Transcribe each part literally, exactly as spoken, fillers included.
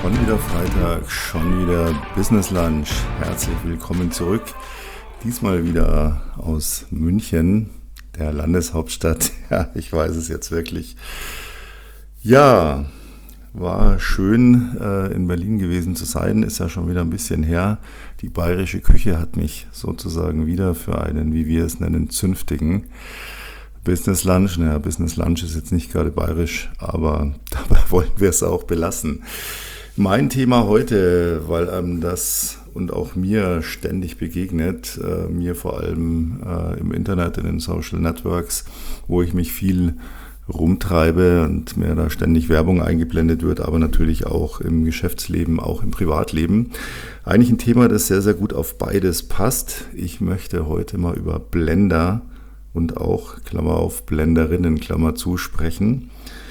Schon wieder Freitag, schon wieder Business Lunch. Herzlich willkommen zurück. Diesmal wieder aus München, der Landeshauptstadt. Ja, ich weiß es jetzt wirklich. Ja, war schön äh, in Berlin gewesen zu sein. Ist ja schon wieder ein bisschen her. Die bayerische Küche hat mich sozusagen wieder für einen, wie wir es nennen, zünftigen Business Lunch. Naja, Business Lunch ist jetzt nicht gerade bayerisch, aber dabei wollen wir es auch belassen. Mein Thema heute, weil einem das und auch mir ständig begegnet, äh, mir vor allem äh, im Internet, in den Social Networks, wo ich mich viel rumtreibe und mir da ständig Werbung eingeblendet wird, aber natürlich auch im Geschäftsleben, auch im Privatleben. Eigentlich ein Thema, das sehr, sehr gut auf beides passt. Ich möchte heute mal über Blender und auch, Klammer auf, Blenderinnen, Klammer zu, sprechen.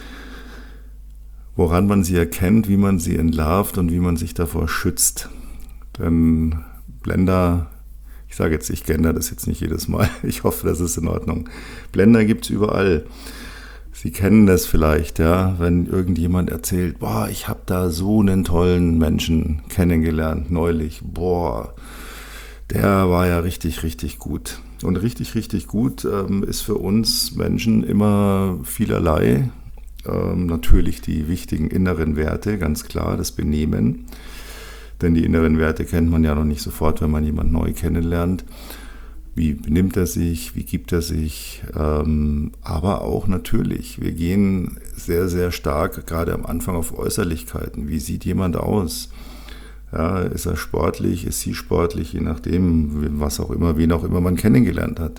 Woran man sie erkennt, wie man sie entlarvt und wie man sich davor schützt. Denn Blender, ich sage jetzt, ich gendere das jetzt nicht jedes Mal, ich hoffe, das ist in Ordnung. Blender gibt es überall. Sie kennen das vielleicht, ja, wenn irgendjemand erzählt, boah, ich habe da so einen tollen Menschen kennengelernt neulich, boah, der war ja richtig, richtig gut. Und richtig, richtig gut ähm, ist für uns Menschen immer vielerlei. Ähm, natürlich die wichtigen inneren Werte, ganz klar, das Benehmen. Denn die inneren Werte kennt man ja noch nicht sofort, wenn man jemanden neu kennenlernt. Wie benimmt er sich, wie gibt er sich? Ähm, aber auch natürlich, wir gehen sehr, sehr stark, gerade am Anfang, auf Äußerlichkeiten. Wie sieht jemand aus? Ja, ist er sportlich, ist sie sportlich, je nachdem, was auch immer, wen auch immer man kennengelernt hat.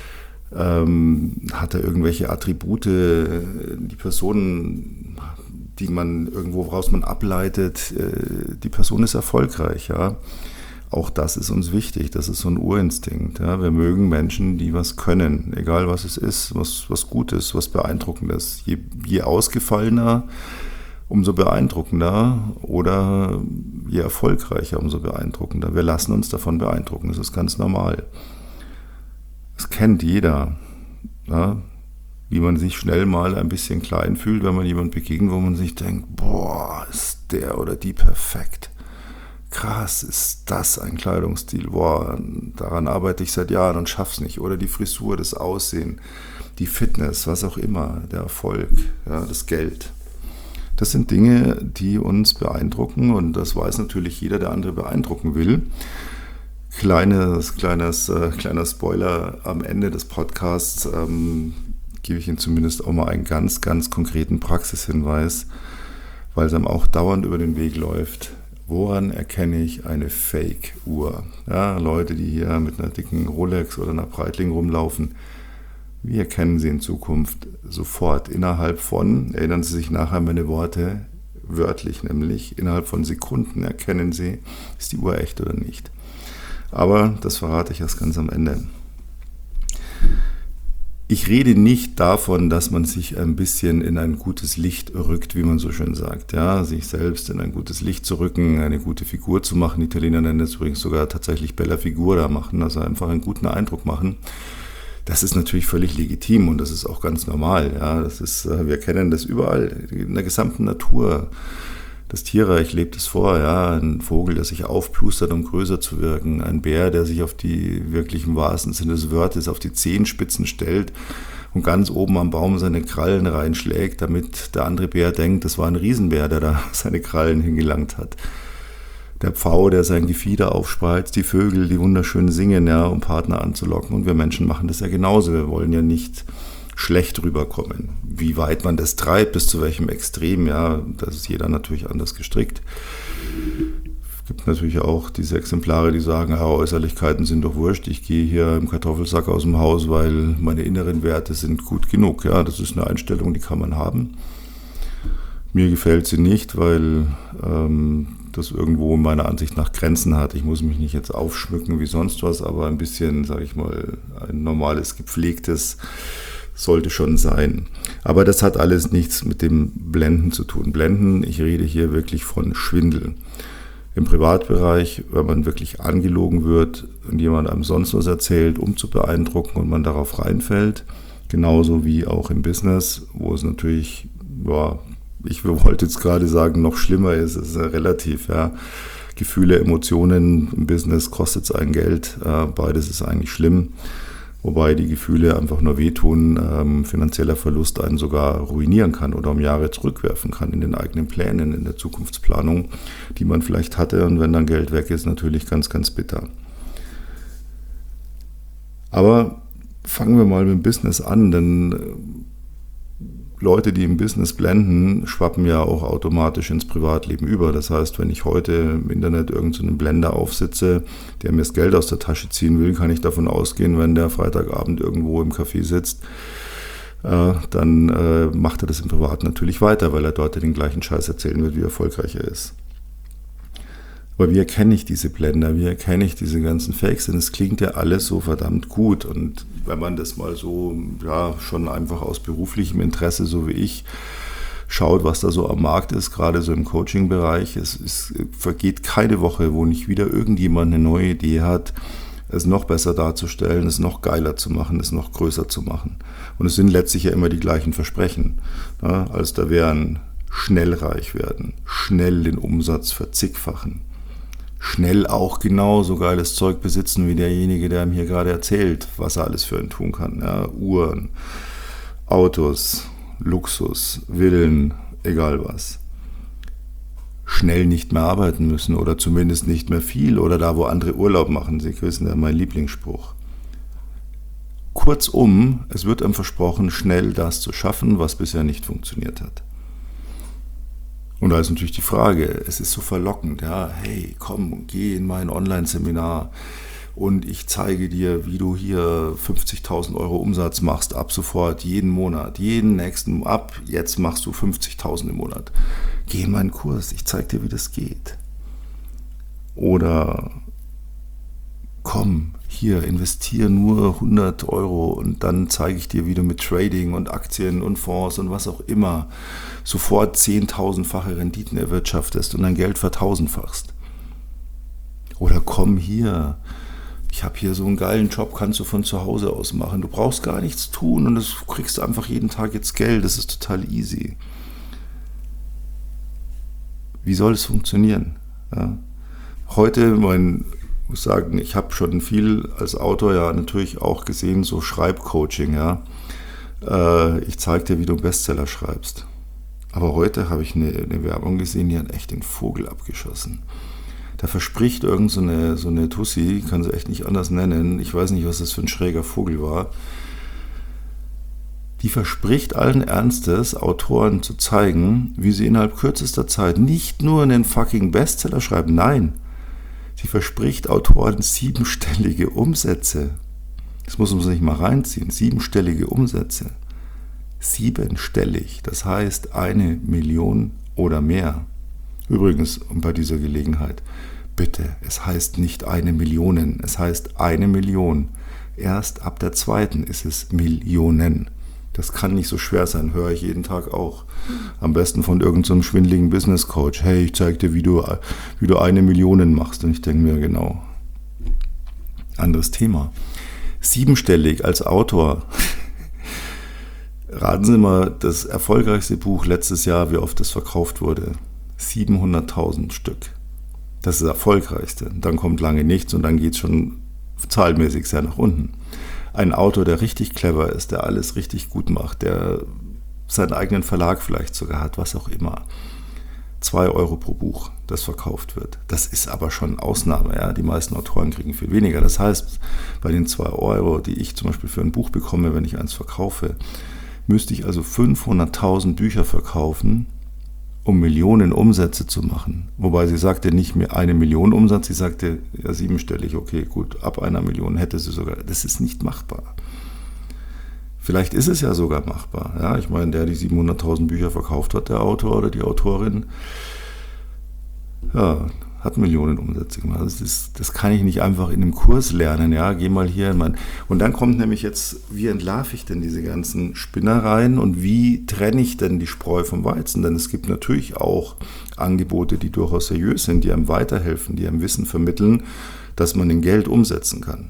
Ähm, hat er irgendwelche Attribute, die Person, die man irgendwo, woraus man ableitet, äh, die Person ist erfolgreich, ja. Auch das ist uns wichtig, das ist so ein Urinstinkt. Ja. Wir mögen Menschen, die was können, egal was es ist, was, was Gutes, was Beeindruckendes. Je, je ausgefallener, umso beeindruckender, oder je erfolgreicher, umso beeindruckender. Wir lassen uns davon beeindrucken, das ist ganz normal. Das kennt jeder, ja, wie man sich schnell mal ein bisschen klein fühlt, wenn man jemand begegnet, wo man sich denkt, boah, ist der oder die perfekt. Krass, ist das ein Kleidungsstil, boah, daran arbeite ich seit Jahren und schaff's nicht. Oder die Frisur, das Aussehen, die Fitness, was auch immer, der Erfolg, ja, das Geld. Das sind Dinge, die uns beeindrucken, und das weiß natürlich jeder, der andere beeindrucken will. Kleines, kleines, äh, kleiner Spoiler am Ende des Podcasts, ähm, gebe ich Ihnen zumindest auch mal einen ganz, ganz konkreten Praxishinweis, weil es einem auch dauernd über den Weg läuft. Woran erkenne ich eine Fake-Uhr? Ja, Leute, die hier mit einer dicken Rolex oder einer Breitling rumlaufen, wie erkennen Sie in Zukunft sofort innerhalb von, erinnern Sie sich nachher an meine Worte, wörtlich nämlich, innerhalb von Sekunden erkennen Sie, ist die Uhr echt oder nicht. Aber das verrate ich erst ganz am Ende. Ich rede nicht davon, dass man sich ein bisschen in ein gutes Licht rückt, wie man so schön sagt. Ja, sich selbst in ein gutes Licht zu rücken, eine gute Figur zu machen. Die Italiener nennen das übrigens sogar tatsächlich Bella Figura machen, also einfach einen guten Eindruck machen. Das ist natürlich völlig legitim und das ist auch ganz normal. Ja, das ist, wir kennen das überall, in der gesamten Natur. Das Tierreich lebt es vor, ja, ein Vogel, der sich aufplustert, um größer zu wirken, ein Bär, der sich auf die wirklich im wahrsten Sinne des Wortes auf die Zehenspitzen stellt und ganz oben am Baum seine Krallen reinschlägt, damit der andere Bär denkt, das war ein Riesenbär, der da seine Krallen hingelangt hat. Der Pfau, der sein Gefieder aufspreizt, die Vögel, die wunderschön singen, ja, um Partner anzulocken, und wir Menschen machen das ja genauso, wir wollen ja nicht schlecht rüberkommen. Wie weit man das treibt, bis zu welchem Extrem, ja, das ist jeder natürlich anders gestrickt. Es gibt natürlich auch diese Exemplare, die sagen, ja, Äußerlichkeiten sind doch wurscht, ich gehe hier im Kartoffelsack aus dem Haus, weil meine inneren Werte sind gut genug. Ja, das ist eine Einstellung, die kann man haben. Mir gefällt sie nicht, weil ähm, das irgendwo meiner Ansicht nach Grenzen hat. Ich muss mich nicht jetzt aufschmücken wie sonst was, aber ein bisschen, sage ich mal, ein normales, gepflegtes sollte schon sein. Aber das hat alles nichts mit dem Blenden zu tun. Blenden, ich rede hier wirklich von Schwindel. Im Privatbereich, wenn man wirklich angelogen wird und jemand einem sonst was erzählt, um zu beeindrucken und man darauf reinfällt, genauso wie auch im Business, wo es natürlich, ja, ich wollte jetzt gerade sagen, noch schlimmer ist, es ist ja relativ, ja. Gefühle, Emotionen im Business kostet es ein Geld, äh, beides ist eigentlich schlimm, wobei die Gefühle einfach nur wehtun, ähm, finanzieller Verlust einen sogar ruinieren kann oder um Jahre zurückwerfen kann in den eigenen Plänen, in der Zukunftsplanung, die man vielleicht hatte, und wenn dann Geld weg ist, natürlich ganz, ganz bitter. Aber fangen wir mal mit dem Business an, denn Leute, die im Business blenden, schwappen ja auch automatisch ins Privatleben über. Das heißt, wenn ich heute im Internet irgendeinen Blender aufsitze, der mir das Geld aus der Tasche ziehen will, kann ich davon ausgehen, wenn der Freitagabend irgendwo im Café sitzt, äh, dann äh, macht er das im Privat natürlich weiter, weil er dort den gleichen Scheiß erzählen wird, wie erfolgreich er ist. Aber wie erkenne ich diese Blender, wie erkenne ich diese ganzen Fakes? Denn es klingt ja alles so verdammt gut. Und wenn man das mal so, ja, schon einfach aus beruflichem Interesse, so wie ich, schaut, was da so am Markt ist, gerade so im Coaching-Bereich, es, es vergeht keine Woche, wo nicht wieder irgendjemand eine neue Idee hat, es noch besser darzustellen, es noch geiler zu machen, es noch größer zu machen. Und es sind letztlich ja immer die gleichen Versprechen. Ja, als da wären schnell reich werden, schnell den Umsatz verzigfachen, schnell auch genauso geiles Zeug besitzen wie derjenige, der ihm hier gerade erzählt, was er alles für ihn tun kann. Ja, Uhren, Autos, Luxus, Villen, egal was. Schnell nicht mehr arbeiten müssen oder zumindest nicht mehr viel oder da, wo andere Urlaub machen. Sie wissen ja, mein Lieblingsspruch. Kurzum, es wird einem versprochen, schnell das zu schaffen, was bisher nicht funktioniert hat. Und da ist natürlich die Frage, es ist so verlockend, ja, hey, komm, geh in mein Online-Seminar und ich zeige dir, wie du hier fünfzigtausend Euro Umsatz machst, ab sofort, jeden Monat, jeden nächsten, ab jetzt machst du fünfzigtausend im Monat. Geh in meinen Kurs, ich zeige dir, wie das geht. Oder komm, hier, investiere nur hundert Euro und dann zeige ich dir, wie du mit Trading und Aktien und Fonds und was auch immer sofort zehntausendfache Renditen erwirtschaftest und dein Geld vertausendfachst. Oder komm hier, ich habe hier so einen geilen Job, kannst du von zu Hause aus machen. Du brauchst gar nichts tun und du kriegst einfach jeden Tag jetzt Geld, das ist total easy. Wie soll es funktionieren? Ja. Heute, mein Ich muss sagen, ich habe schon viel als Autor ja natürlich auch gesehen, so Schreibcoaching, ja. Äh, ich zeige dir, wie du einen Bestseller schreibst. Aber heute habe ich eine, eine Werbung gesehen, die hat echt den Vogel abgeschossen. Da verspricht irgend so eine, so eine Tussi, kann sie echt nicht anders nennen, ich weiß nicht, was das für ein schräger Vogel war, die verspricht allen Ernstes, Autoren zu zeigen, wie sie innerhalb kürzester Zeit nicht nur einen fucking Bestseller schreiben, nein, sie verspricht Autoren siebenstellige Umsätze. Das muss man sich mal reinziehen. Siebenstellige Umsätze. Siebenstellig, das heißt eine Million oder mehr. Übrigens, und bei dieser Gelegenheit, bitte, es heißt nicht eine Million, es heißt eine Million. Erst ab der zweiten ist es Millionen. Das kann nicht so schwer sein, höre ich jeden Tag auch. Am besten von irgendeinem so schwindeligen Business Coach. Hey, ich zeige dir, wie du, wie du eine Million machst. Und ich denke mir, genau, anderes Thema. Siebenstellig als Autor. Raten Sie mal, das erfolgreichste Buch letztes Jahr, wie oft es verkauft wurde. siebenhunderttausend Stück. Das ist das erfolgreichste. Dann kommt lange nichts und dann geht es schon zahlmäßig sehr nach unten. Ein Autor, der richtig clever ist, der alles richtig gut macht, der seinen eigenen Verlag vielleicht sogar hat, was auch immer. Zwei Euro pro Buch, das verkauft wird. Das ist aber schon Ausnahme. Ja? Die meisten Autoren kriegen viel weniger. Das heißt, bei den zwei Euro, die ich zum Beispiel für ein Buch bekomme, wenn ich eins verkaufe, müsste ich also fünfhunderttausend Bücher verkaufen, um Millionen Umsätze zu machen. Wobei sie sagte nicht mehr eine Million Umsatz, sie sagte ja siebenstellig, okay, gut, ab einer Million hätte sie sogar, das ist nicht machbar. Vielleicht ist es ja sogar machbar. Ja, ich meine, der, die siebenhunderttausend Bücher verkauft hat, der Autor oder die Autorin, ja, hat Millionen Umsätze gemacht. Das, ist, das kann ich nicht einfach in einem Kurs lernen. Ja, geh mal hier in mein. Und dann kommt nämlich jetzt, wie entlarve ich denn diese ganzen Spinnereien und wie trenne ich denn die Spreu vom Weizen? Denn es gibt natürlich auch Angebote, die durchaus seriös sind, die einem weiterhelfen, die einem Wissen vermitteln, dass man in Geld umsetzen kann.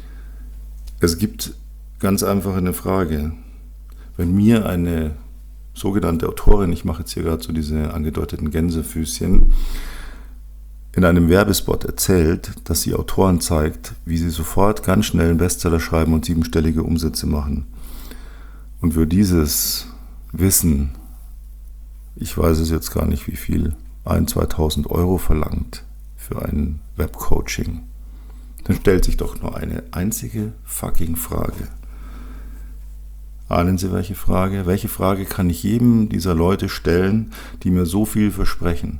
Es gibt ganz einfach eine Frage. Wenn mir eine sogenannte Autorin, ich mache jetzt hier gerade so diese angedeuteten Gänsefüßchen, in einem Werbespot erzählt, dass sie Autoren zeigt, wie sie sofort ganz schnell einen Bestseller schreiben und siebenstellige Umsätze machen. Und für dieses Wissen, ich weiß es jetzt gar nicht wie viel, ein-, zweitausend Euro verlangt für ein Webcoaching, dann stellt sich doch nur eine einzige fucking Frage. Ahnen Sie, welche Frage? Welche Frage kann ich jedem dieser Leute stellen, die mir so viel versprechen?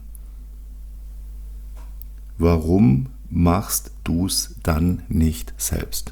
Warum machst du es dann nicht selbst?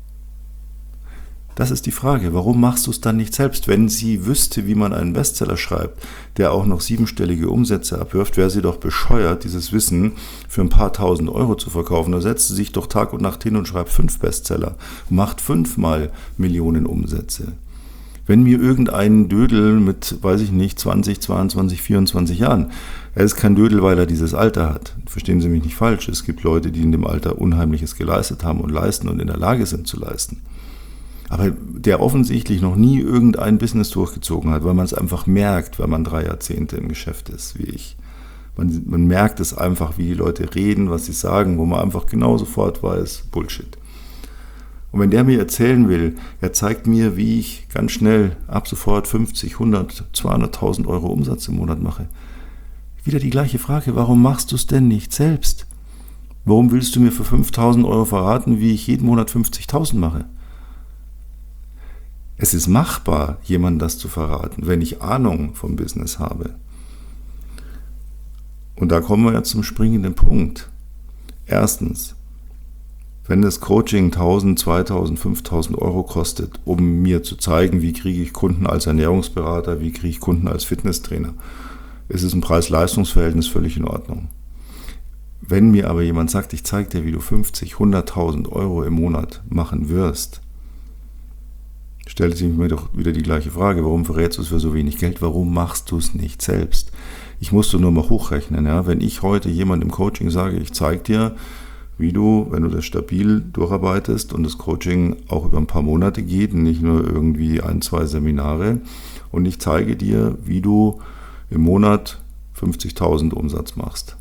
Das ist die Frage. Warum machst du es dann nicht selbst? Wenn sie wüsste, wie man einen Bestseller schreibt, der auch noch siebenstellige Umsätze abwirft, wäre sie doch bescheuert, dieses Wissen für ein paar tausend Euro zu verkaufen. Da setzt sie sich doch Tag und Nacht hin und schreibt fünf Bestseller, macht fünfmal Millionen Umsätze. Wenn mir irgendein Dödel mit, weiß ich nicht, zwanzig, zweiundzwanzig, vierundzwanzig Jahren, er ist kein Dödel, weil er dieses Alter hat. Verstehen Sie mich nicht falsch. Es gibt Leute, die in dem Alter Unheimliches geleistet haben und leisten und in der Lage sind zu leisten. Aber der offensichtlich noch nie irgendein Business durchgezogen hat, weil man es einfach merkt, wenn man drei Jahrzehnte im Geschäft ist, wie ich. Man, man merkt es einfach, wie die Leute reden, was sie sagen, wo man einfach genau sofort weiß, Bullshit. Und wenn der mir erzählen will, er zeigt mir, wie ich ganz schnell ab sofort fünfzig, hundert, zweihunderttausend Euro Umsatz im Monat mache. Wieder die gleiche Frage, warum machst du es denn nicht selbst? Warum willst du mir für fünftausend Euro verraten, wie ich jeden Monat fünfzigtausend mache? Es ist machbar, jemandem das zu verraten, wenn ich Ahnung vom Business habe. Und da kommen wir ja zum springenden Punkt. Erstens, wenn das Coaching tausend, zweitausend, fünftausend Euro kostet, um mir zu zeigen, wie kriege ich Kunden als Ernährungsberater, wie kriege ich Kunden als Fitnesstrainer, ist es ein Preis-Leistungs-Verhältnis völlig in Ordnung. Wenn mir aber jemand sagt, ich zeige dir, wie du fünfzig, hunderttausend Euro im Monat machen wirst, stellt sich mir doch wieder die gleiche Frage, warum verrätst du es für so wenig Geld, warum machst du es nicht selbst? Ich musste nur mal hochrechnen, ja? Wenn ich heute jemand im Coaching sage, ich zeige dir, wie du, wenn du das stabil durcharbeitest und das Coaching auch über ein paar Monate geht, nicht nur irgendwie ein, zwei Seminare, und ich zeige dir, wie du im Monat fünfzigtausend Umsatz machst,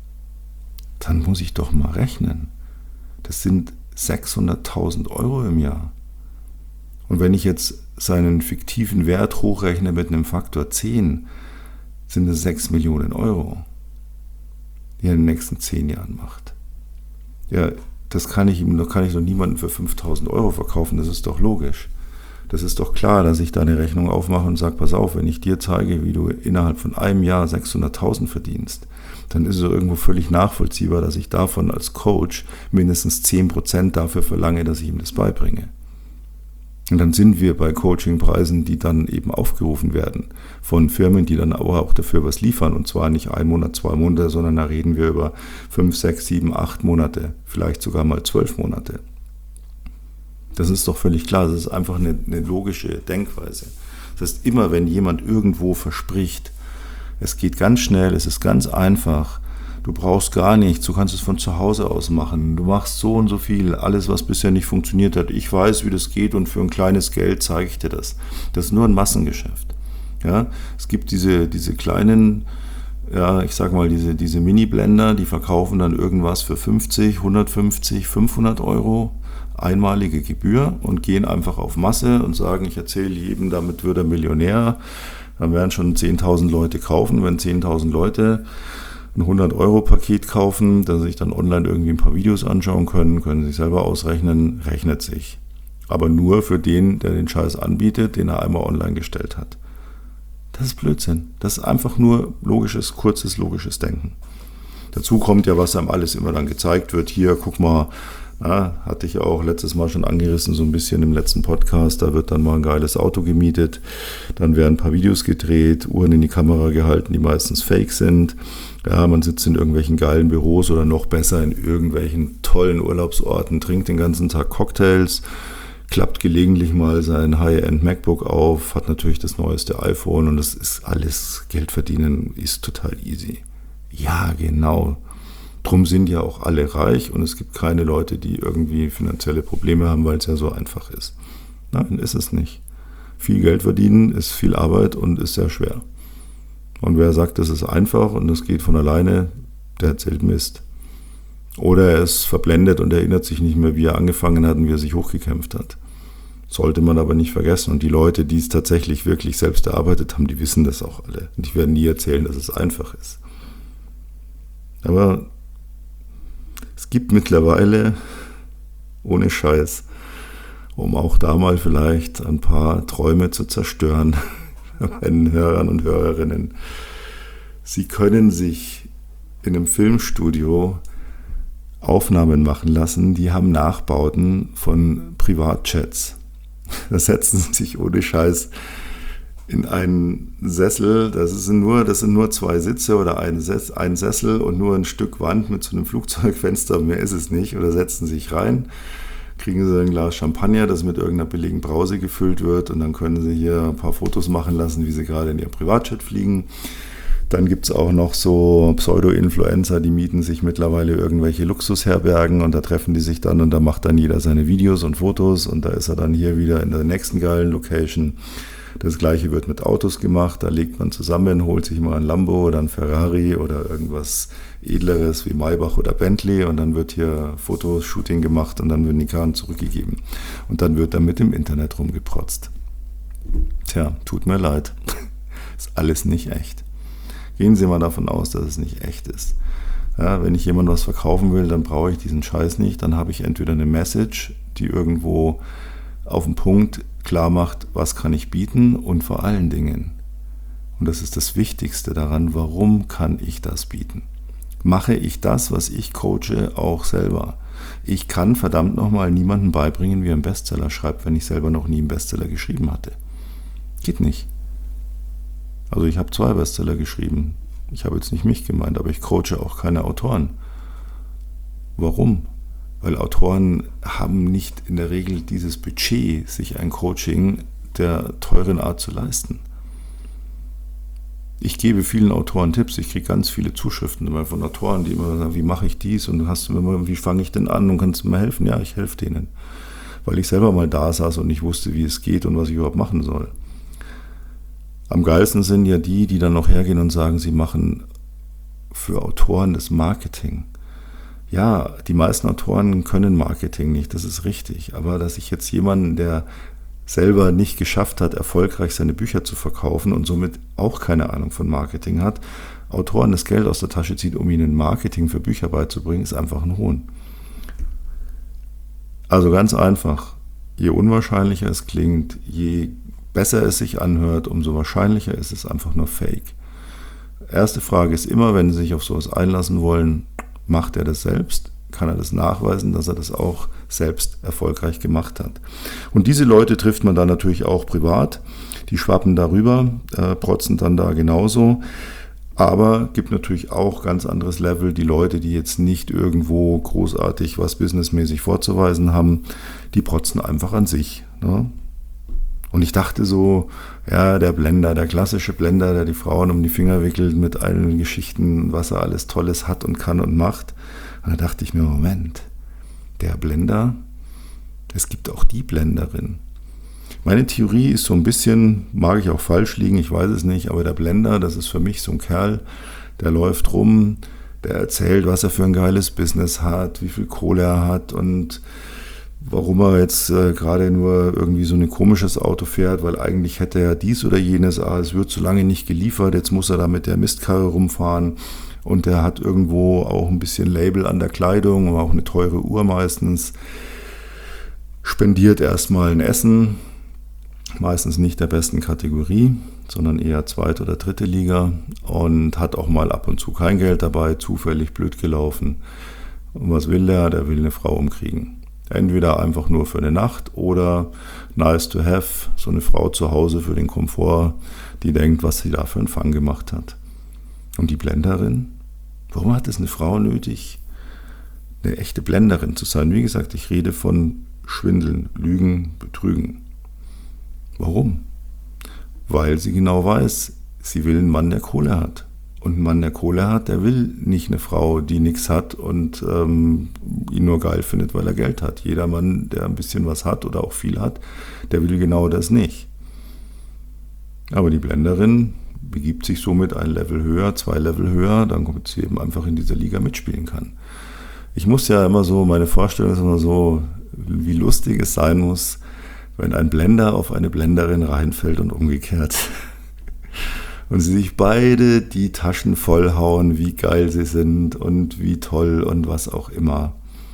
dann muss ich doch mal rechnen. Das sind sechshunderttausend Euro im Jahr. Und wenn ich jetzt seinen fiktiven Wert hochrechne mit einem Faktor zehn, sind es sechs Millionen Euro, die er in den nächsten zehn Jahren macht. Ja, das kann ich ihm, da kann ich doch niemanden für fünftausend Euro verkaufen, das ist doch logisch. Das ist doch klar, dass ich da eine Rechnung aufmache und sage, pass auf, wenn ich dir zeige, wie du innerhalb von einem Jahr sechshunderttausend verdienst, dann ist es irgendwo völlig nachvollziehbar, dass ich davon als Coach mindestens zehn Prozent dafür verlange, dass ich ihm das beibringe. Und dann sind wir bei Coachingpreisen, die dann eben aufgerufen werden von Firmen, die dann aber auch dafür was liefern. Und zwar nicht ein Monat, zwei Monate, sondern da reden wir über fünf, sechs, sieben, acht Monate, vielleicht sogar mal zwölf Monate. Das ist doch völlig klar, das ist einfach eine, eine logische Denkweise. Das heißt, immer wenn jemand irgendwo verspricht, es geht ganz schnell, es ist ganz einfach, du brauchst gar nichts, du kannst es von zu Hause aus machen, du machst so und so viel, alles was bisher nicht funktioniert hat, ich weiß, wie das geht und für ein kleines Geld zeige ich dir das. Das ist nur ein Massengeschäft. Ja? Es gibt diese, diese kleinen, ja, ich sag mal, diese, diese Mini-Blender, die verkaufen dann irgendwas für fünfzig, hundertfünfzig, fünfhundert Euro, einmalige Gebühr, und gehen einfach auf Masse und sagen, ich erzähle jedem, damit wird er Millionär. Dann werden schon zehntausend Leute kaufen, wenn zehntausend Leute ein hundert-Euro-Paket kaufen, dass sie sich dann online irgendwie ein paar Videos anschauen können, können sich selber ausrechnen, rechnet sich. Aber nur für den, der den Scheiß anbietet, den er einmal online gestellt hat. Das ist Blödsinn. Das ist einfach nur logisches, kurzes, logisches Denken. Dazu kommt ja, was einem alles immer dann gezeigt wird. Hier, guck mal, na, hatte ich auch letztes Mal schon angerissen, so ein bisschen im letzten Podcast. Da wird dann mal ein geiles Auto gemietet. Dann werden ein paar Videos gedreht, Uhren in die Kamera gehalten, die meistens fake sind. Ja, man sitzt in irgendwelchen geilen Büros oder noch besser in irgendwelchen tollen Urlaubsorten, trinkt den ganzen Tag Cocktails, klappt gelegentlich mal sein High-End MacBook auf, hat natürlich das neueste iPhone, und das ist alles, Geld verdienen ist total easy. Ja, genau. Drum sind ja auch alle reich, und es gibt keine Leute, die irgendwie finanzielle Probleme haben, weil es ja so einfach ist. Nein, ist es nicht. Viel Geld verdienen ist viel Arbeit und ist sehr schwer. Und wer sagt, das ist einfach und das geht von alleine, der erzählt Mist. Oder er ist verblendet und erinnert sich nicht mehr, wie er angefangen hat und wie er sich hochgekämpft hat. Sollte man aber nicht vergessen. Und die Leute, die es tatsächlich wirklich selbst erarbeitet haben, die wissen das auch alle. Und ich werde nie erzählen, dass es einfach ist. Aber es gibt mittlerweile, ohne Scheiß, um auch da mal vielleicht ein paar Träume zu zerstören, meinen Hörern und Hörerinnen. Sie können sich in einem Filmstudio Aufnahmen machen lassen, die haben Nachbauten von Privatjets. Da setzen sie sich ohne Scheiß in einen Sessel, das sind nur, das sind nur zwei Sitze oder ein, Sess, ein Sessel und nur ein Stück Wand mit so einem Flugzeugfenster, mehr ist es nicht, oder setzen sich rein, kriegen sie ein Glas Champagner, das mit irgendeiner billigen Brause gefüllt wird und dann können sie hier ein paar Fotos machen lassen, wie sie gerade in ihrem Privatjet fliegen. Dann gibt es auch noch so Pseudo-Influencer, die mieten sich mittlerweile irgendwelche Luxusherbergen und da treffen die sich dann und da macht dann jeder seine Videos und Fotos und da ist er dann hier wieder in der nächsten geilen Location. Das gleiche wird mit Autos gemacht, da legt man zusammen, holt sich mal ein Lambo oder ein Ferrari oder irgendwas Edleres wie Maybach oder Bentley und dann wird hier Fotoshooting gemacht und dann werden die Karten zurückgegeben. Und dann wird damit im Internet rumgeprotzt. Tja, tut mir leid, ist alles nicht echt. Gehen Sie mal davon aus, dass es nicht echt ist. Ja, wenn ich jemandem was verkaufen will, dann brauche ich diesen Scheiß nicht. Dann habe ich entweder eine Message, die irgendwo auf den Punkt klar macht, was kann ich bieten und vor allen Dingen, und das ist das Wichtigste daran, warum kann ich das bieten? Mache ich das, was ich coache, auch selber? Ich kann verdammt nochmal niemandem beibringen, wie er einen Bestseller schreibt, wenn ich selber noch nie einen Bestseller geschrieben hatte. Geht nicht. Also ich habe zwei Bestseller geschrieben. Ich habe jetzt nicht mich gemeint, aber ich coache auch keine Autoren. Warum? Weil Autoren haben nicht in der Regel dieses Budget, sich ein Coaching der teuren Art zu leisten. Ich gebe vielen Autoren Tipps, ich kriege ganz viele Zuschriften immer von Autoren, die immer sagen, wie mache ich dies und hast du mir, wie fange ich denn an und kannst du mir helfen? Ja, ich helfe denen. Weil ich selber mal da saß und nicht wusste, wie es geht und was ich überhaupt machen soll. Am geilsten sind ja die, die dann noch hergehen und sagen, sie machen für Autoren das Marketing. Ja, die meisten Autoren können Marketing nicht, das ist richtig. Aber dass ich jetzt jemanden, der selber nicht geschafft hat, erfolgreich seine Bücher zu verkaufen und somit auch keine Ahnung von Marketing hat, Autoren das Geld aus der Tasche zieht, um ihnen Marketing für Bücher beizubringen, ist einfach ein Hohn. Also ganz einfach, je unwahrscheinlicher es klingt, je besser es sich anhört, umso wahrscheinlicher ist es einfach nur Fake. Erste Frage ist immer, wenn Sie sich auf sowas einlassen wollen, macht er das selbst? Kann er das nachweisen, dass er das auch selbst erfolgreich gemacht hat? Und diese Leute trifft man dann natürlich auch privat. Die schwappen darüber, äh, protzen dann da genauso. Aber gibt natürlich auch ganz anderes Level. Die Leute, die jetzt nicht irgendwo großartig was businessmäßig vorzuweisen haben, die protzen einfach an sich, ne? Und ich dachte so, ja, der Blender, der klassische Blender, der die Frauen um die Finger wickelt mit allen Geschichten, was er alles Tolles hat und kann und macht. Und da dachte ich mir, Moment, der Blender, es gibt auch die Blenderin. Meine Theorie ist so ein bisschen, mag ich auch falsch liegen, ich weiß es nicht, aber der Blender, das ist für mich so ein Kerl, der läuft rum, der erzählt, was er für ein geiles Business hat, wie viel Kohle er hat und warum er jetzt äh, gerade nur irgendwie so ein komisches Auto fährt, weil eigentlich hätte er dies oder jenes, ah, es wird so lange nicht geliefert, jetzt muss er da mit der Mistkarre rumfahren und er hat irgendwo auch ein bisschen Label an der Kleidung und auch eine teure Uhr meistens, spendiert erstmal ein Essen, meistens nicht der besten Kategorie, sondern eher zweite oder dritte Liga und hat auch mal ab und zu kein Geld dabei, zufällig blöd gelaufen. Und was will der? Der will eine Frau umkriegen. Entweder einfach nur für eine Nacht oder nice to have, so eine Frau zu Hause für den Komfort, die denkt, was sie da für einen Fang gemacht hat. Und die Blenderin? Warum hat es eine Frau nötig, eine echte Blenderin zu sein? Wie gesagt, ich rede von Schwindeln, Lügen, Betrügen. Warum? Weil sie genau weiß, sie will einen Mann, der Kohle hat. Und ein Mann, der Kohle hat, der will nicht eine Frau, die nichts hat und ähm, ihn nur geil findet, weil er Geld hat. Jeder Mann, der ein bisschen was hat oder auch viel hat, der will genau das nicht. Aber die Blenderin begibt sich somit ein Level höher, zwei Level höher, dann kommt sie eben einfach in dieser Liga mitspielen kann. Ich muss ja immer so, meine Vorstellung ist immer so, wie lustig es sein muss, wenn ein Blender auf eine Blenderin reinfällt und umgekehrt. Und sie sich beide die Taschen vollhauen, wie geil sie sind und wie toll und was auch immer.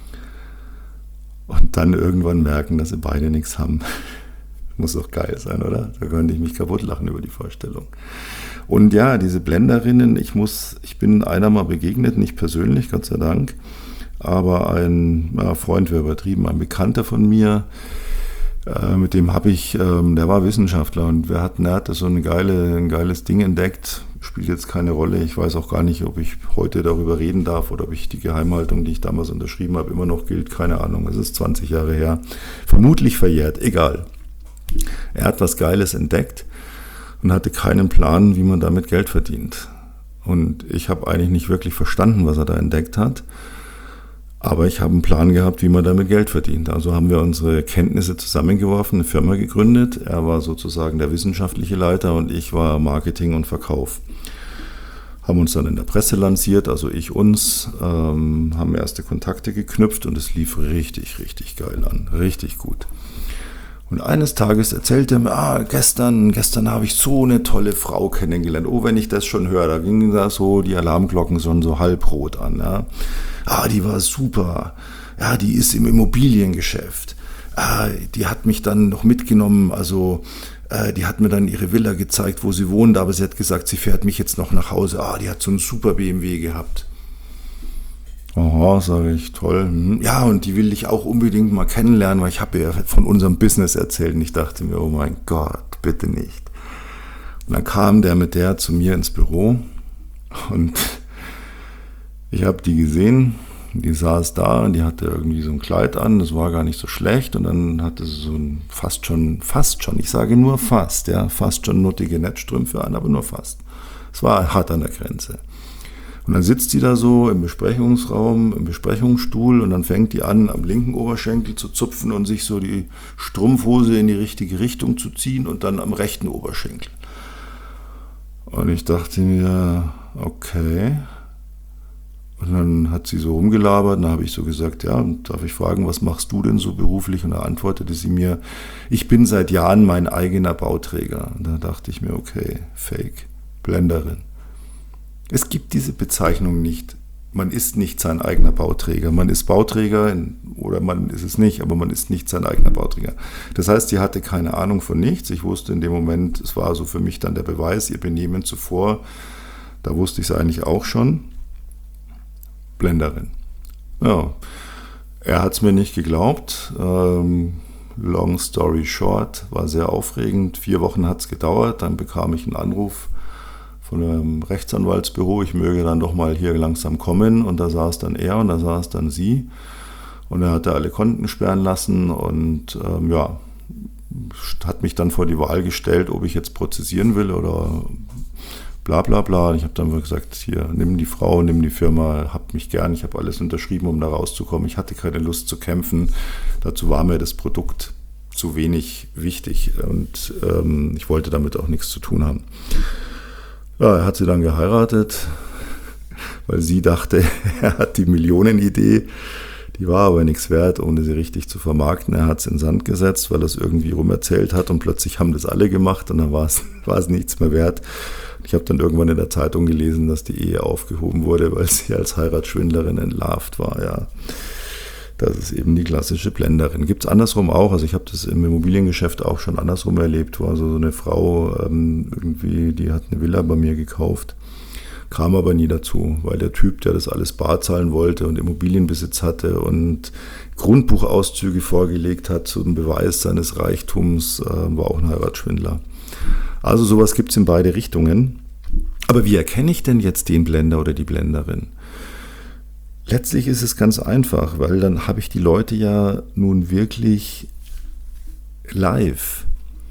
Und dann irgendwann merken, dass sie beide nichts haben. Muss doch geil sein, oder? Da könnte ich mich kaputt lachen über die Vorstellung. Und ja, diese Blenderinnen, ich muss, ich bin einer mal begegnet, nicht persönlich, Gott sei Dank, aber ein ja, Freund wäre übertrieben, ein Bekannter von mir, äh, mit dem habe ich, ähm, der war Wissenschaftler und wir hatten, er hatte so eine geile, ein geiles Ding entdeckt, spielt jetzt keine Rolle. Ich weiß auch gar nicht, ob ich heute darüber reden darf oder ob ich die Geheimhaltung, die ich damals unterschrieben habe, immer noch gilt, keine Ahnung, es ist zwanzig Jahre her, vermutlich verjährt, egal. Er hat was Geiles entdeckt und hatte keinen Plan, wie man damit Geld verdient. Und ich habe eigentlich nicht wirklich verstanden, was er da entdeckt hat. Aber ich habe einen Plan gehabt, wie man damit Geld verdient. Also haben wir unsere Kenntnisse zusammengeworfen, eine Firma gegründet. Er war sozusagen der wissenschaftliche Leiter und ich war Marketing und Verkauf. Haben uns dann in der Presse lanciert, also ich uns, ähm, haben erste Kontakte geknüpft und es lief richtig, richtig geil an, richtig gut. Und eines Tages erzählte er mir, ah, gestern, gestern habe ich so eine tolle Frau kennengelernt. Oh, wenn ich das schon höre, da gingen da so die Alarmglocken schon so halbrot an. Ja. Ah, die war super. Ja, die ist im Immobiliengeschäft. Ah, die hat mich dann noch mitgenommen, also äh, die hat mir dann ihre Villa gezeigt, wo sie wohnt, aber sie hat gesagt, sie fährt mich jetzt noch nach Hause. Ah, die hat so einen super B M W gehabt. Aha, sage ich, toll. Ja, und die will ich auch unbedingt mal kennenlernen, weil ich habe ihr von unserem Business erzählt und ich dachte mir, oh mein Gott, bitte nicht. Und dann kam der mit der zu mir ins Büro und ich habe die gesehen, die saß da und die hatte irgendwie so ein Kleid an, das war gar nicht so schlecht und dann hatte sie so ein fast schon, fast schon, ich sage nur fast, ja, fast schon nuttige Netzstrümpfe an, aber nur fast. Es war hart an der Grenze. Und dann sitzt die da so im Besprechungsraum, im Besprechungsstuhl und dann fängt die an, am linken Oberschenkel zu zupfen und sich so die Strumpfhose in die richtige Richtung zu ziehen und dann am rechten Oberschenkel. Und ich dachte mir, okay. Und dann hat sie so rumgelabert und dann habe ich so gesagt, ja, darf ich fragen, was machst du denn so beruflich? Und da antwortete sie mir, ich bin seit Jahren mein eigener Bauträger. Und da dachte ich mir, okay, Fake, Blenderin. Es gibt diese Bezeichnung nicht. Man ist nicht sein eigener Bauträger. Man ist Bauträger oder man ist es nicht, aber man ist nicht sein eigener Bauträger. Das heißt, sie hatte keine Ahnung von nichts. Ich wusste in dem Moment, es war so für mich dann der Beweis, ihr Benehmen zuvor, da wusste ich es eigentlich auch schon. Blenderin. Ja, er hat es mir nicht geglaubt. Ähm, long story short, war sehr aufregend. Vier Wochen hat es gedauert, dann bekam ich einen Anruf von einem Rechtsanwaltsbüro, ich möge dann doch mal hier langsam kommen und da saß dann er und da saß dann sie und er hatte alle Konten sperren lassen und ähm, ja, hat mich dann vor die Wahl gestellt, ob ich jetzt prozessieren will oder bla bla bla. Ich habe dann gesagt, hier, nimm die Frau, nimm die Firma, hab mich gern, ich habe alles unterschrieben, um da rauszukommen. Ich hatte keine Lust zu kämpfen, dazu war mir das Produkt zu wenig wichtig und ähm, ich wollte damit auch nichts zu tun haben. Ja, er hat sie dann geheiratet, weil sie dachte, er hat die Millionenidee. Die war aber nichts wert, ohne sie richtig zu vermarkten. Er hat es in den Sand gesetzt, weil er es irgendwie rumerzählt hat und plötzlich haben das alle gemacht und dann war es, war es nichts mehr wert. Ich habe dann irgendwann in der Zeitung gelesen, dass die Ehe aufgehoben wurde, weil sie als Heiratsschwindlerin entlarvt war. Ja, das ist eben die klassische Blenderin. Gibt es andersrum auch. Also ich habe das im Immobiliengeschäft auch schon andersrum erlebt. War also so eine Frau, ähm, irgendwie, die hat eine Villa bei mir gekauft, kam aber nie dazu, weil der Typ, der das alles bar zahlen wollte und Immobilienbesitz hatte und Grundbuchauszüge vorgelegt hat zum Beweis seines Reichtums, äh, war auch ein Heiratsschwindler. Also sowas gibt es in beide Richtungen. Aber wie erkenne ich denn jetzt den Blender oder die Blenderin? Letztlich ist es ganz einfach, weil dann habe ich die Leute ja nun wirklich live.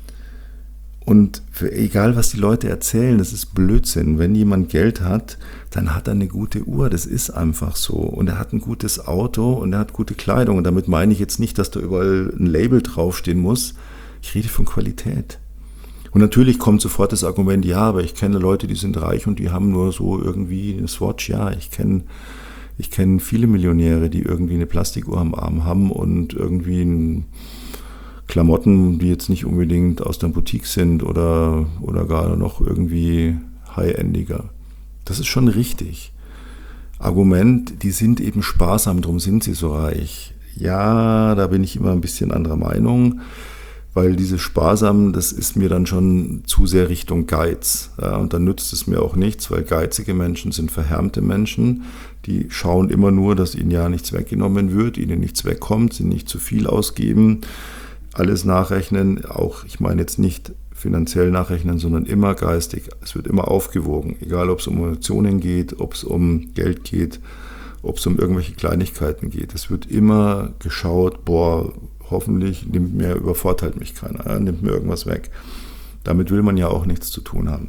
Und für, egal, was die Leute erzählen, das ist Blödsinn. Wenn jemand Geld hat, dann hat er eine gute Uhr. Das ist einfach so. Und er hat ein gutes Auto und er hat gute Kleidung. Und damit meine ich jetzt nicht, dass da überall ein Label draufstehen muss. Ich rede von Qualität. Und natürlich kommt sofort das Argument, ja, aber ich kenne Leute, die sind reich und die haben nur so irgendwie eine Swatch. Ja, ich kenne ich kenn viele Millionäre, die irgendwie eine Plastikuhr am Arm haben und irgendwie ein Klamotten, die jetzt nicht unbedingt aus der Boutique sind oder, oder gar noch irgendwie high-endiger. Das ist schon richtig. Argument, die sind eben sparsam, darum sind sie so reich. Ja, da bin ich immer ein bisschen anderer Meinung, weil dieses Sparsam, das ist mir dann schon zu sehr Richtung Geiz. Ja, und dann nützt es mir auch nichts, weil geizige Menschen sind verhärmte Menschen, die schauen immer nur, dass ihnen ja nichts weggenommen wird, ihnen nichts wegkommt, sie nicht zu viel ausgeben, alles nachrechnen, auch, ich meine jetzt nicht finanziell nachrechnen, sondern immer geistig. Es wird immer aufgewogen, egal ob es um Emotionen geht, ob es um Geld geht, ob es um irgendwelche Kleinigkeiten geht. Es wird immer geschaut, boah, hoffentlich nimmt mir, übervorteilt mich keiner, ja, nimmt mir irgendwas weg. Damit will man ja auch nichts zu tun haben.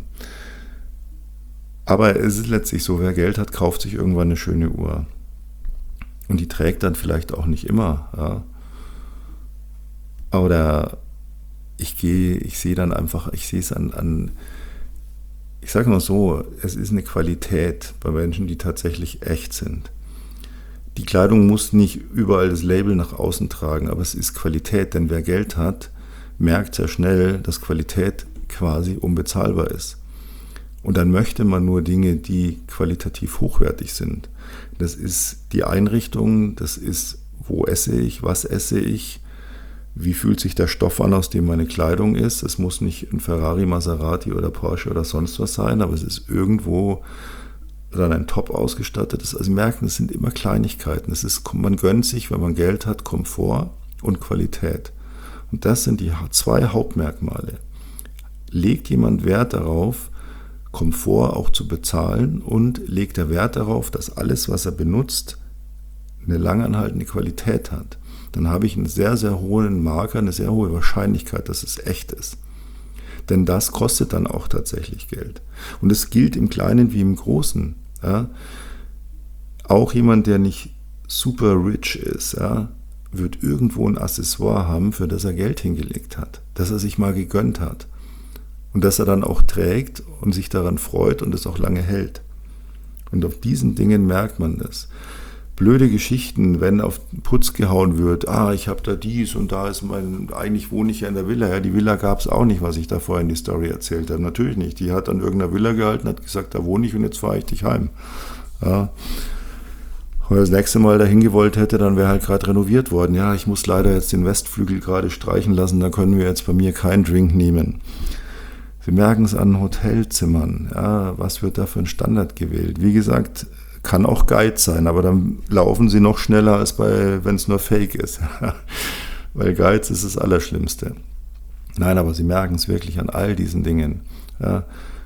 Aber es ist letztlich so, wer Geld hat, kauft sich irgendwann eine schöne Uhr. Und die trägt dann vielleicht auch nicht immer. Ja. Oder ich gehe, ich sehe dann einfach, ich sehe es an, an ich sage mal so, es ist eine Qualität bei Menschen, die tatsächlich echt sind. Die Kleidung muss nicht überall das Label nach außen tragen, aber es ist Qualität, denn wer Geld hat, merkt sehr schnell, dass Qualität quasi unbezahlbar ist. Und dann möchte man nur Dinge, die qualitativ hochwertig sind. Das ist die Einrichtung, das ist, wo esse ich, was esse ich, wie fühlt sich der Stoff an, aus dem meine Kleidung ist. Es muss nicht ein Ferrari, Maserati oder Porsche oder sonst was sein, aber es ist irgendwo dann ein Top ausgestattetes. Also Sie merken, es sind immer Kleinigkeiten. Es ist, man gönnt sich, wenn man Geld hat, Komfort und Qualität. Und das sind die zwei Hauptmerkmale. Legt jemand Wert darauf, Komfort auch zu bezahlen, und legt er Wert darauf, dass alles, was er benutzt, eine langanhaltende Qualität hat, dann habe ich einen sehr, sehr hohen Marker, eine sehr hohe Wahrscheinlichkeit, dass es echt ist. Denn das kostet dann auch tatsächlich Geld. Und es gilt im Kleinen wie im Großen. Ja. Auch jemand, der nicht super rich ist, ja, wird irgendwo ein Accessoire haben, für das er Geld hingelegt hat, das er sich mal gegönnt hat. Und das er dann auch trägt und sich daran freut und es auch lange hält. Und auf diesen Dingen merkt man das. Blöde Geschichten, wenn auf den Putz gehauen wird, ah, ich habe da dies und da ist mein, eigentlich wohne ich ja in der Villa. Ja, die Villa gab es auch nicht, was ich da vorhin in die Story erzählt habe. Natürlich nicht. Die hat an irgendeiner Villa gehalten, hat gesagt, da wohne ich und jetzt fahre ich dich heim. Ja. Wenn er das nächste Mal dahin gewollt hätte, dann wäre halt gerade renoviert worden. Ja, ich muss leider jetzt den Westflügel gerade streichen lassen, da können wir jetzt bei mir keinen Drink nehmen. Sie merken es an Hotelzimmern. Ja, was wird da für ein Standard gewählt? Wie gesagt, kann auch Geiz sein, aber dann laufen sie noch schneller, als bei, wenn es nur Fake ist. Weil Geiz ist das Allerschlimmste. Nein, aber Sie merken es wirklich an all diesen Dingen. Ja,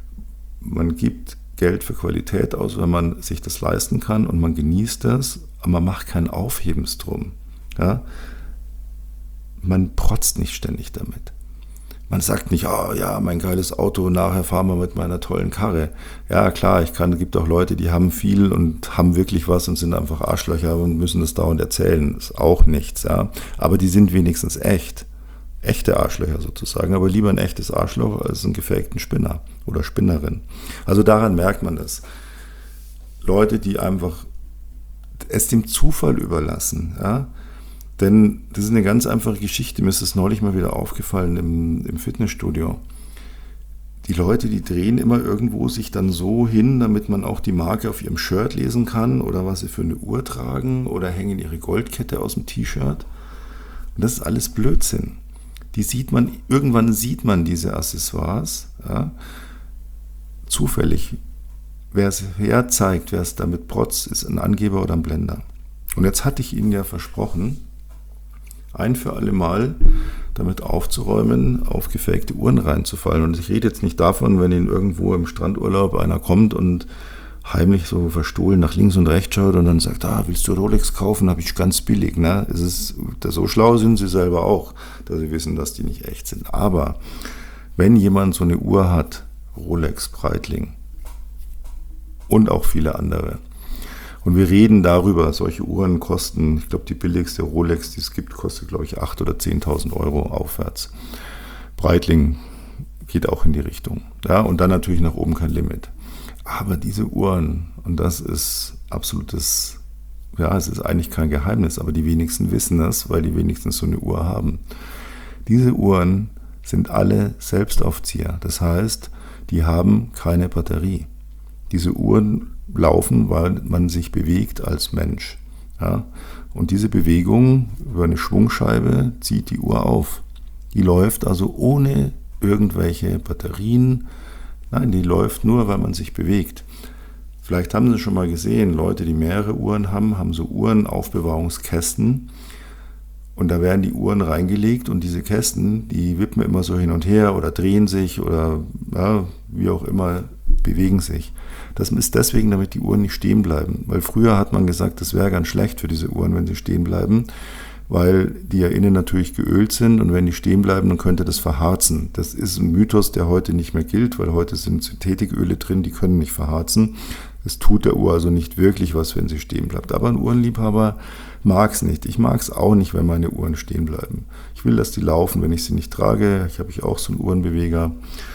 man gibt Geld für Qualität aus, wenn man sich das leisten kann und man genießt das, aber man macht kein Aufhebens drum. Ja, man protzt nicht ständig damit. Man sagt nicht, oh ja, mein geiles Auto, nachher fahren wir mit meiner tollen Karre. Ja, klar, ich kann, es gibt auch Leute, die haben viel und haben wirklich was und sind einfach Arschlöcher und müssen das dauernd erzählen. Das ist auch nichts, ja. Aber die sind wenigstens echt. Echte Arschlöcher sozusagen, aber lieber ein echtes Arschloch als einen gefakten Spinner oder Spinnerin. Also daran merkt man das. Leute, die einfach es dem Zufall überlassen, ja. Denn das ist eine ganz einfache Geschichte. Mir ist das neulich mal wieder aufgefallen im, im Fitnessstudio. Die Leute, die drehen immer irgendwo sich dann so hin, damit man auch die Marke auf ihrem Shirt lesen kann oder was sie für eine Uhr tragen oder hängen ihre Goldkette aus dem T-Shirt. Und das ist alles Blödsinn. Die sieht man, irgendwann sieht man diese Accessoires, ja, zufällig. Wer es herzeigt, wer es damit protzt, ist ein Angeber oder ein Blender. Und jetzt hatte ich Ihnen ja versprochen, ein für alle Mal damit aufzuräumen, auf gefakte Uhren reinzufallen. Und ich rede jetzt nicht davon, wenn Ihnen irgendwo im Strandurlaub einer kommt und heimlich so verstohlen nach links und rechts schaut und dann sagt, ah, willst du Rolex kaufen? Habe ich ganz billig. Ne? Es ist, so schlau sind Sie selber auch, dass Sie wissen, dass die nicht echt sind. Aber wenn jemand so eine Uhr hat, Rolex, Breitling und auch viele andere, und wir reden darüber, solche Uhren kosten, ich glaube, die billigste Rolex, die es gibt, kostet, glaube ich, achttausend oder zehntausend Euro aufwärts. Breitling geht auch in die Richtung. Ja, und dann natürlich nach oben kein Limit. Aber diese Uhren, und das ist absolutes, ja, es ist eigentlich kein Geheimnis, aber die wenigsten wissen das, weil die wenigsten so eine Uhr haben. Diese Uhren sind alle Selbstaufzieher. Das heißt, die haben keine Batterie. Diese Uhren laufen, weil man sich bewegt als Mensch. Ja? Und diese Bewegung über eine Schwungscheibe zieht die Uhr auf. Die läuft also ohne irgendwelche Batterien. Nein, die läuft nur, weil man sich bewegt. Vielleicht haben Sie schon mal gesehen, Leute, die mehrere Uhren haben, haben so Uhrenaufbewahrungskästen. Und da werden die Uhren reingelegt und diese Kästen, die wippen immer so hin und her oder drehen sich oder ja, wie auch immer, bewegen sich. Das ist deswegen, damit die Uhren nicht stehen bleiben. Weil früher hat man gesagt, das wäre ganz schlecht für diese Uhren, wenn sie stehen bleiben, weil die ja innen natürlich geölt sind und wenn die stehen bleiben, dann könnte das verharzen. Das ist ein Mythos, der heute nicht mehr gilt, weil heute sind Synthetiköle drin, die können nicht verharzen. Es tut der Uhr also nicht wirklich was, wenn sie stehen bleibt. Aber ein Uhrenliebhaber mag es nicht. Ich mag es auch nicht, wenn meine Uhren stehen bleiben. Ich will, dass die laufen, wenn ich sie nicht trage. Ich habe ich auch so einen Uhrenbeweger.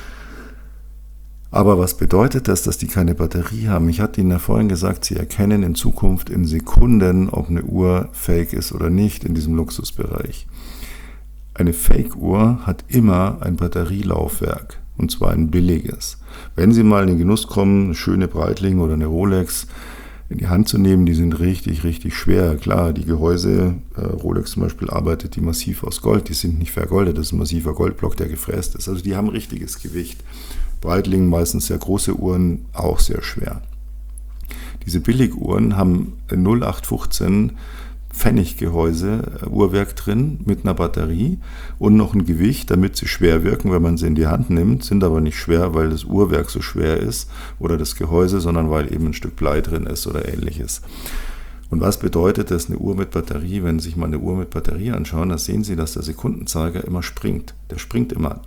Aber was bedeutet das, dass die keine Batterie haben? Ich hatte Ihnen ja vorhin gesagt, Sie erkennen in Zukunft in Sekunden, ob eine Uhr fake ist oder nicht in diesem Luxusbereich. Eine Fake-Uhr hat immer ein Batterielaufwerk. Und zwar ein billiges. Wenn Sie mal in den Genuss kommen, eine schöne Breitling oder eine Rolex in die Hand zu nehmen, die sind richtig, richtig schwer. Klar, die Gehäuse, äh, Rolex zum Beispiel, arbeitet die massiv aus Gold. Die sind nicht vergoldet, das ist ein massiver Goldblock, der gefräst ist. Also die haben richtiges Gewicht. Breitling, meistens sehr große Uhren, auch sehr schwer. Diese Billiguhren haben null acht fünfzehn Pfenniggehäuse, Uhrwerk drin mit einer Batterie und noch ein Gewicht, damit sie schwer wirken, wenn man sie in die Hand nimmt, sind aber nicht schwer, weil das Uhrwerk so schwer ist oder das Gehäuse, sondern weil eben ein Stück Blei drin ist oder ähnliches. Und was bedeutet das, eine Uhr mit Batterie? Wenn Sie sich mal eine Uhr mit Batterie anschauen, dann sehen Sie, dass der Sekundenzeiger immer springt. Der springt immer.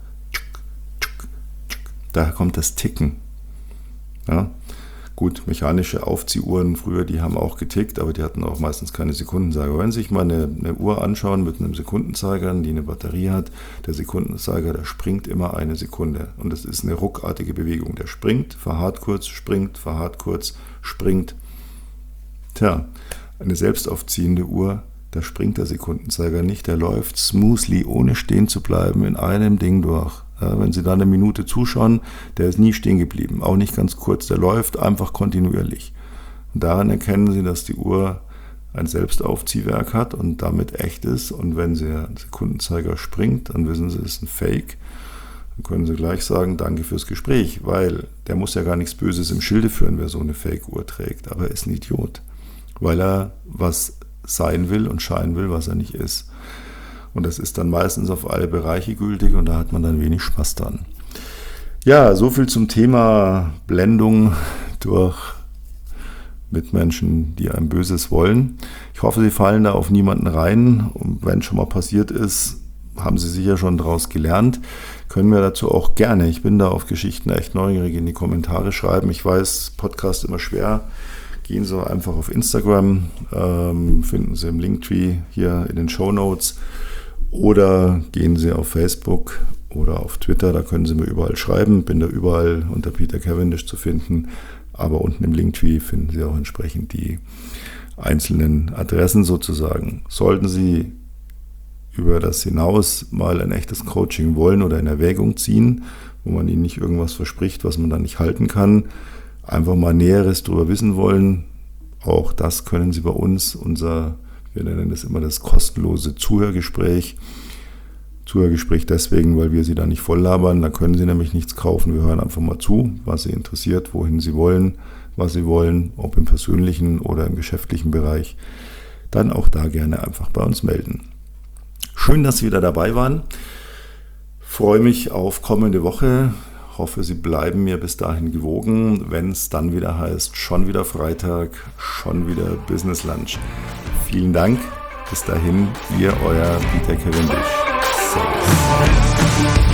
Daher kommt das Ticken. Ja. Gut, mechanische Aufziehuhren früher, die haben auch getickt, aber die hatten auch meistens keine Sekundenzeiger. Wenn Sie sich mal eine, eine Uhr anschauen mit einem Sekundenzeiger, die eine Batterie hat, der Sekundenzeiger, der springt immer eine Sekunde. Und das ist eine ruckartige Bewegung. Der springt, verharrt kurz, springt, verharrt kurz, springt. Tja, eine selbstaufziehende Uhr, da springt der Sekundenzeiger nicht. Der läuft smoothly, ohne stehen zu bleiben, in einem Ding durch. Ja, wenn Sie da eine Minute zuschauen, der ist nie stehen geblieben, auch nicht ganz kurz, der läuft einfach kontinuierlich. Und daran erkennen Sie, dass die Uhr ein Selbstaufziehwerk hat und damit echt ist. Und wenn der Sekundenzeiger springt, dann wissen Sie, es ist ein Fake. Dann können Sie gleich sagen, danke fürs Gespräch, weil der muss ja gar nichts Böses im Schilde führen, wer so eine Fake-Uhr trägt. Aber er ist ein Idiot, weil er was sein will und scheinen will, was er nicht ist. Und das ist dann meistens auf alle Bereiche gültig und da hat man dann wenig Spaß dran. Ja, so viel zum Thema Blendung durch Mitmenschen, die einem Böses wollen. Ich hoffe, Sie fallen da auf niemanden rein. Und wenn es schon mal passiert ist, haben Sie sicher schon daraus gelernt. Können wir dazu auch gerne, ich bin da auf Geschichten echt neugierig, in die Kommentare schreiben. Ich weiß, Podcast immer schwer. Gehen Sie einfach auf Instagram, ähm, finden Sie im Linktree hier in den Shownotes. Oder gehen Sie auf Facebook oder auf Twitter, da können Sie mir überall schreiben. Bin da überall unter Peter Cavendish zu finden. Aber unten im Linktree finden Sie auch entsprechend die einzelnen Adressen sozusagen. Sollten Sie über das hinaus mal ein echtes Coaching wollen oder in Erwägung ziehen, wo man Ihnen nicht irgendwas verspricht, was man dann nicht halten kann, einfach mal Näheres darüber wissen wollen, auch das können Sie bei uns, unser Wir nennen das immer das kostenlose Zuhörgespräch. Zuhörgespräch deswegen, weil wir Sie da nicht voll labern. Da können Sie nämlich nichts kaufen. Wir hören einfach mal zu, was Sie interessiert, wohin Sie wollen, was Sie wollen, ob im persönlichen oder im geschäftlichen Bereich. Dann auch da gerne einfach bei uns melden. Schön, dass Sie wieder dabei waren. Freue mich auf kommende Woche. Hoffe, Sie bleiben mir bis dahin gewogen, wenn es dann wieder heißt, schon wieder Freitag, schon wieder Business Lunch. Vielen Dank. Bis dahin, Ihr, euer Peter Cavendish. Servus.